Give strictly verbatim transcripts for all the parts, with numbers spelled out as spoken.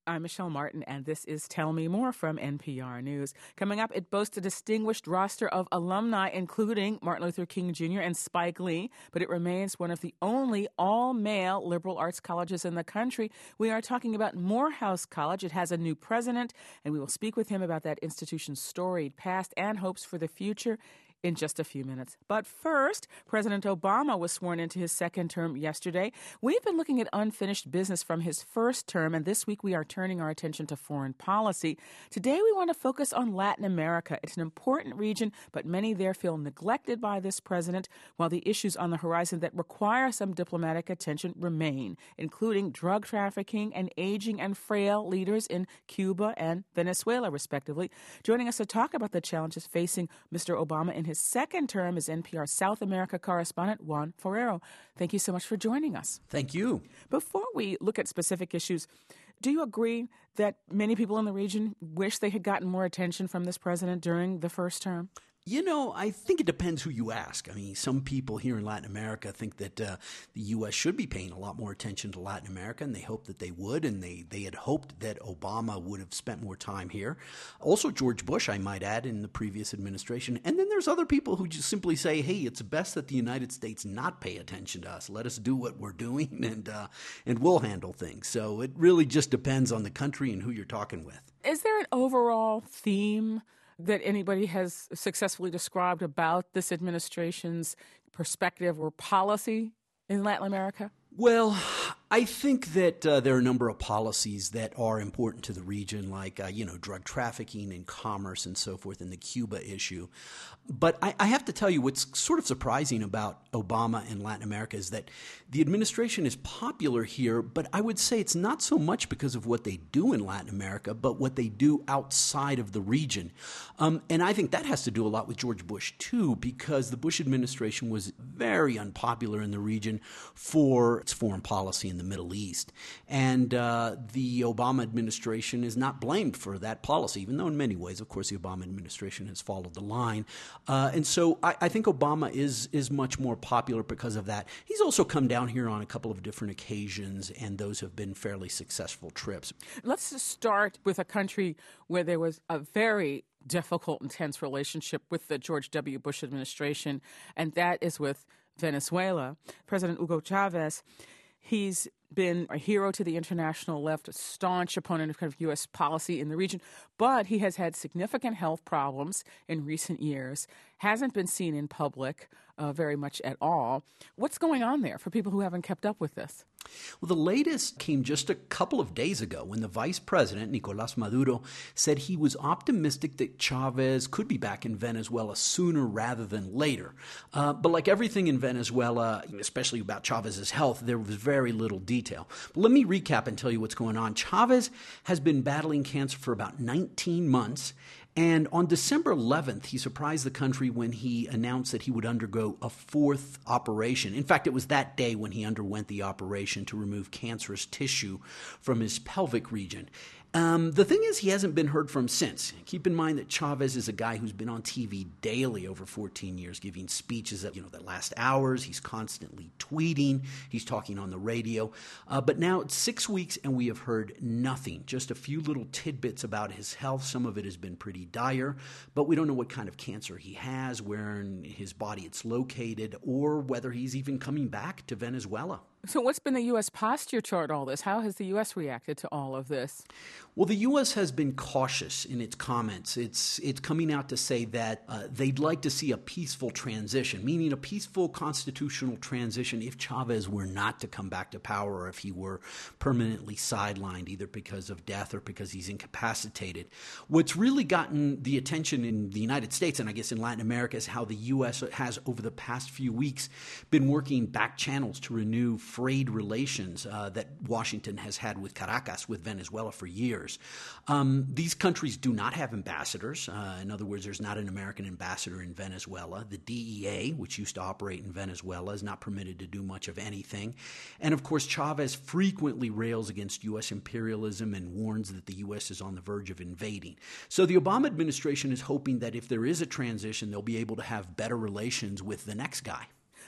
I'm Michelle Martin, and this is Tell Me More from N P R News. Coming up, it boasts a distinguished roster of alumni, including Martin Luther King Junior and Spike Lee, but it remains one of the only all-male liberal arts colleges in the country. We are talking about Morehouse College. It has a new president, and we will speak with him about that institution's storied past and hopes for the future in just a few minutes. But first, President Obama was sworn into his second term yesterday. We've been looking at unfinished business from his first term, and this week we are turning our attention to foreign policy. Today we want to focus on Latin America. It's an important region, but many there feel neglected by this president, while the issues on the horizon that require some diplomatic attention remain, including drug trafficking and aging and frail leaders in Cuba and Venezuela, respectively. Joining us to talk about the challenges facing Mister Obama in his second term is N P R South America correspondent Juan Ferrero. Thank you so much for joining us. Thank you. Before we look at specific issues, do you agree that many people in the region wish they had gotten more attention from this president during the first term? You know, I think it depends who you ask. I mean, some people here in Latin America think that uh, the U S should be paying a lot more attention to Latin America, and they hope that they would, and they, they had hoped that Obama would have spent more time here. Also, George Bush, I might add, in the previous administration. And then there's other people who just simply say, hey, it's best that the United States not pay attention to us. Let us do what we're doing, and uh, and we'll handle things. So it really just depends on the country and who you're talking with. Is there an overall theme that anybody has successfully described about this administration's perspective or policy in Latin America? Well, I think that uh, there are a number of policies that are important to the region, like, uh, you know, drug trafficking and commerce and so forth, and the Cuba issue. But I, I have to tell you, what's sort of surprising about Obama in Latin America is that the administration is popular here, but I would say it's not so much because of what they do in Latin America, but what they do outside of the region. Um, and I think that has to do a lot with George Bush, too, because the Bush administration was very unpopular in the region for its foreign policy in the Middle East. And uh, the Obama administration is not blamed for that policy, even though in many ways, of course, the Obama administration has followed the line. Uh, and so I, I think Obama is is much more popular because of that. He's also come down here on a couple of different occasions, and those have been fairly successful trips. Let's just start with a country where there was a very difficult and tense relationship with the George W. Bush administration, and that is with Venezuela. President Hugo Chavez, he's been a hero to the international left, a staunch opponent of kind of U S policy in the region, but he has had significant health problems in recent years, hasn't been seen in public uh, very much at all. What's going on there for people who haven't kept up with this? Well, the latest came just a couple of days ago when the vice president, Nicolás Maduro, said he was optimistic that Chavez could be back in Venezuela sooner rather than later. Uh, but like everything in Venezuela, especially about Chavez's health, there was very little detail. But let me recap and tell you what's going on. Chavez has been battling cancer for about nineteen months. And on December eleventh, he surprised the country when he announced that he would undergo a fourth operation. In fact, it was that day when he underwent the operation to remove cancerous tissue from his pelvic region. Um, the thing is, he hasn't been heard from since. Keep in mind that Chavez is a guy who's been on T V daily over fourteen years, giving speeches that, you know, that last hours. He's constantly tweeting. He's talking on the radio. Uh, but now it's six weeks and we have heard nothing, just a few little tidbits about his health. Some of it has been pretty dire, but we don't know what kind of cancer he has, where in his body it's located, or whether he's even coming back to Venezuela. So what's been the U S posture toward all this? How has the U S reacted to all of this? Well, the U S has been cautious in its comments. It's it's coming out to say that uh, they'd like to see a peaceful transition, meaning a peaceful constitutional transition if Chavez were not to come back to power, or if he were permanently sidelined, either because of death or because he's incapacitated. What's really gotten the attention in the United States, and I guess in Latin America, is how the U S has, over the past few weeks, been working back channels to renew frayed relations uh, that Washington has had with Caracas, with Venezuela, for years. Um, these countries do not have ambassadors. Uh, in other words, there's not an American ambassador in Venezuela. The D E A, which used to operate in Venezuela, is not permitted to do much of anything. And of course, Chavez frequently rails against U S imperialism and warns that the U S is on the verge of invading. So the Obama administration is hoping that if there is a transition, they'll be able to have better relations with the next guy.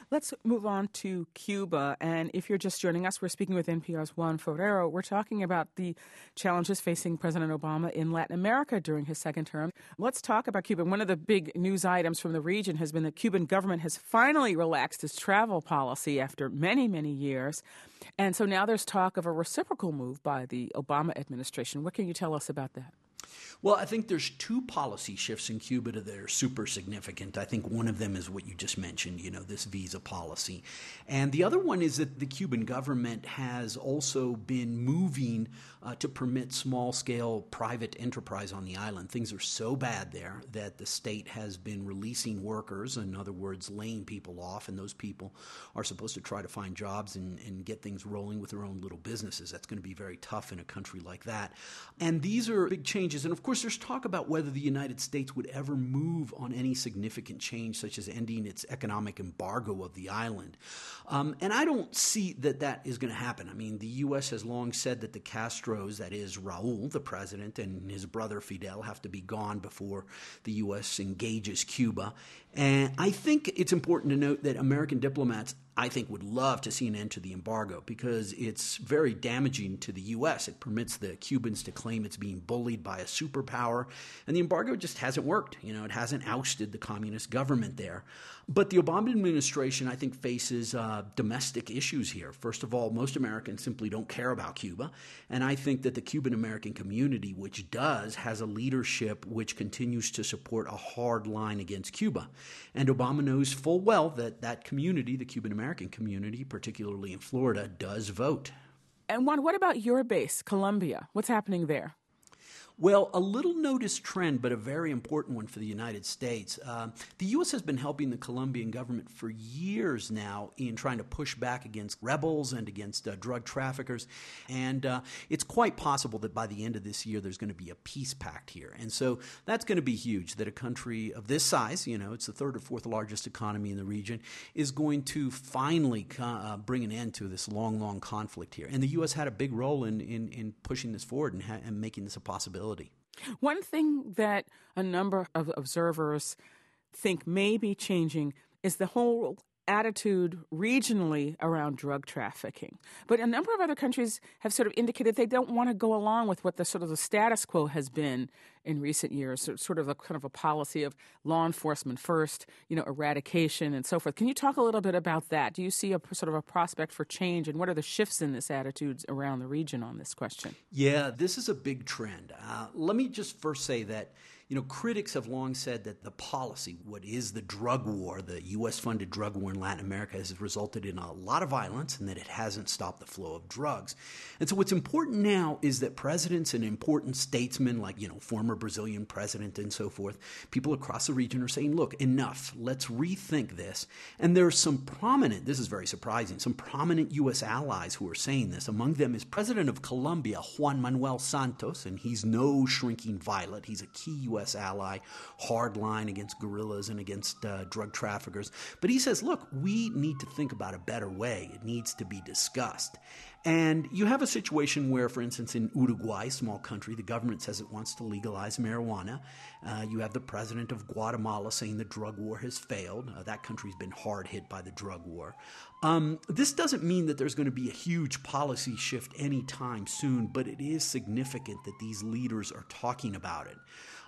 Let's move on to Cuba. And if you're just joining us, we're speaking with N P R's Juan Ferrero. We're talking about the challenges facing President Obama in Latin America during his second term. Let's talk about Cuba. One of the big news items from the region has been the Cuban government has finally relaxed its travel policy after many, many years. And so now there's talk of a reciprocal move by the Obama administration. What can you tell us about that? Well, I think there's two policy shifts in Cuba that are super significant. I think one of them is what you just mentioned, you know, this visa policy. And the other one is that the Cuban government has also been moving uh, to permit small-scale private enterprise on the island. Things are so bad there that the state has been releasing workers, in other words, laying people off, and those people are supposed to try to find jobs and, and get things rolling with their own little businesses. That's going to be very tough in a country like that. And these are big changes. And of course, there's talk about whether the United States would ever move on any significant change, such as ending its economic embargo of the island. Um, and I don't see that that is going to happen. I mean, the U S has long said that the Castros, that is Raul, the president, and his brother Fidel, have to be gone before the U S engages Cuba. And I think it's important to note that American diplomats, I think, would love to see an end to the embargo because it's very damaging to the U S. It permits the Cubans to claim it's being bullied by a superpower, and the embargo just hasn't worked. You know, it hasn't ousted the communist government there. But the Obama administration, I think, faces uh, domestic issues here. First of all, most Americans simply don't care about Cuba, and I think that the Cuban-American community, which does, has a leadership which continues to support a hard line against Cuba. And Obama knows full well that that community, the Cuban-American community, particularly in Florida, does vote. And Juan, what about your base, Colombia? What's happening there? Well, a little noticed trend, but a very important one for the United States. Uh, the U S has been helping the Colombian government for years now in trying to push back against rebels and against uh, drug traffickers. And uh, it's quite possible that by the end of this year, there's going to be a peace pact here. And so that's going to be huge, that a country of this size, you know, it's the third or fourth largest economy in the region, is going to finally uh, bring an end to this long, long conflict here. And the U S had a big role in, in, in pushing this forward and, ha- and making this a possibility. One thing that a number of observers think may be changing is the whole attitude regionally around drug trafficking. But a number of other countries have sort of indicated they don't want to go along with what the sort of the status quo has been in recent years, so sort of a kind of a policy of law enforcement first, you know, eradication and so forth. Can you talk a little bit about that? Do you see a sort of a prospect for change, and what are the shifts in this attitudes around the region on this question? Yeah, this is a big trend. Uh, let me just first say that, you know, critics have long said that the policy, what is the drug war, the U S-funded drug war in Latin America, has resulted in a lot of violence and that it hasn't stopped the flow of drugs. And so what's important now is that presidents and important statesmen like, you know, former Brazilian president and so forth, people across the region are saying, look, enough, let's rethink this. And there are some prominent, this is very surprising, some prominent U S allies who are saying this. Among them is President of Colombia, Juan Manuel Santos, and he's no shrinking violet. He's a key U S ally, hard line against guerrillas and against uh, drug traffickers. But he says, look, we need to think about a better way. It needs to be discussed. And you have a situation where, for instance, in Uruguay, a small country, the government says it wants to legalize marijuana. Uh, you have the president of Guatemala saying the drug war has failed. Uh, that country's been hard hit by the drug war. Um, this doesn't mean that there's going to be a huge policy shift anytime soon, but it is significant that these leaders are talking about it.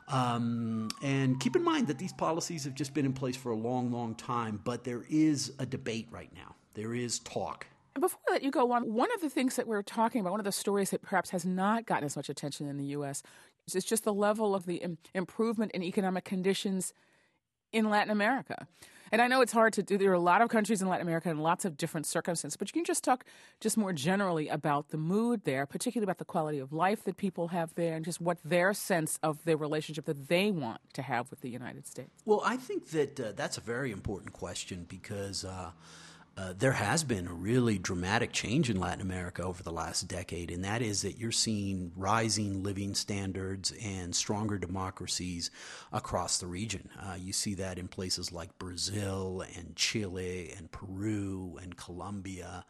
Um, and keep in mind that these policies have just been in place for a long, long time, but there is a debate right now. There is talk. Before I let you go on, one of the things that we're talking about, one of the stories that perhaps has not gotten as much attention in the U S is just the level of the im- improvement in economic conditions in Latin America. And I know it's hard to do. There are a lot of countries in Latin America and lots of different circumstances, but you can just talk just more generally about the mood there, particularly about the quality of life that people have there and just what their sense of their relationship that they want to have with the United States. Well, I think that uh, that's a very important question because uh, uh, there has been a really dramatic change in Latin America over the last decade, and that is that you're seeing rising living standards and stronger democracies across the region. Uh, you see that in places like Brazil and Chile and Peru and Colombia.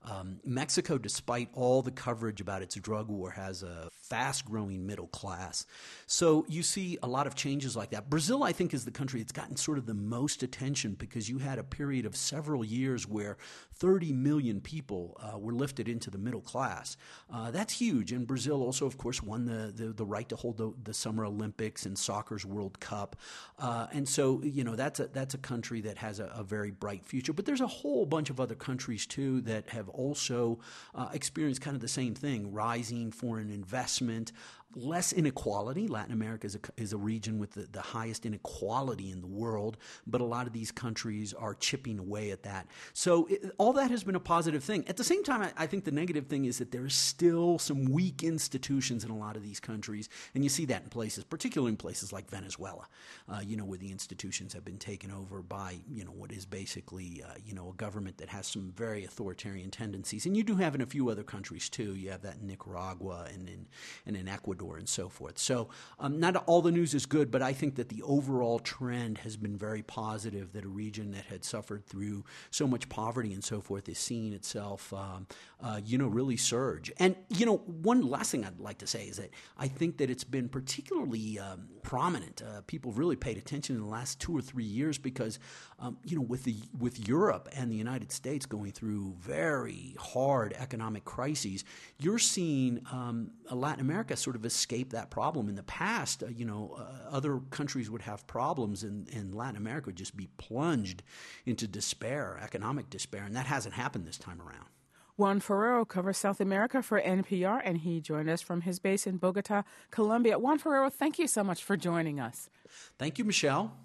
Um, Mexico, despite all the coverage about its drug war, has a fast-growing middle class. So you see a lot of changes like that. Brazil, I think, is the country that's gotten sort of the most attention because you had a period of several years where thirty million people uh, were lifted into the middle class. Uh, that's huge. And Brazil also, of course, won the, the, the right to hold the, the Summer Olympics and soccer's World Cup. Uh, and so, you know, that's a, that's a country that has a, a very bright future. But there's a whole bunch of other countries, too, that have also uh, experienced kind of the same thing, rising foreign investment, less inequality. Latin America is a, is a region with the, the highest inequality in the world, but a lot of these countries are chipping away at that. So it, all that has been a positive thing. At the same time, I, I think the negative thing is that there is still some weak institutions in a lot of these countries, and you see that in places, particularly in places like Venezuela, uh, you know, where the institutions have been taken over by, you know, what is basically, uh, you know, a government that has some very authoritarian tendencies. And you do have in a few other countries, too. You have that in Nicaragua and in, and in Ecuador and so forth. So um, not all the news is good, but I think that the overall trend has been very positive, that a region that had suffered through so much poverty and so forth is seeing itself, um, uh, you know, really surge. And, you know, one last thing I'd like to say is that I think that it's been particularly um, prominent. Uh, people have really paid attention in the last two or three years because, um, you know, with the with Europe and the United States going through very hard economic crises, you're seeing um, Latin America sort of escape that problem. In the past, uh, you know, uh, other countries would have problems, and, and Latin America would just be plunged into despair, economic despair, and that hasn't happened this time around. Juan Ferrero covers South America for N P R, and he joined us from his base in Bogota, Colombia. Juan Ferrero, thank you so much for joining us. Thank you, Michelle.